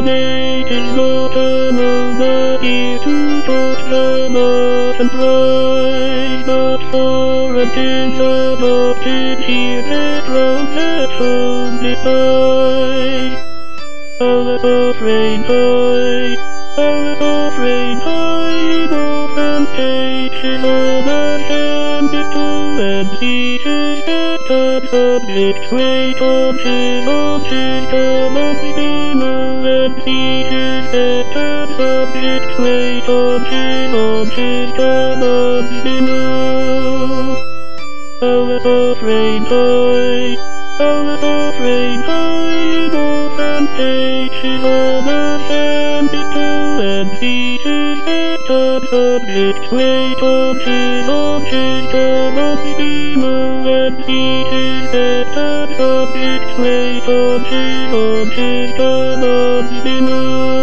It is not a moment here to talk drama and rise, but for a chance adopted here that round at home despise. Our offering high, often takes his other hand to and seizes that subject wait on his common spinner and seizes that subject wait on his common spinner. Our offering high, often takes his other hand to and seizes that subject wait on his common spinner and seizes that subject wait on his common spinner.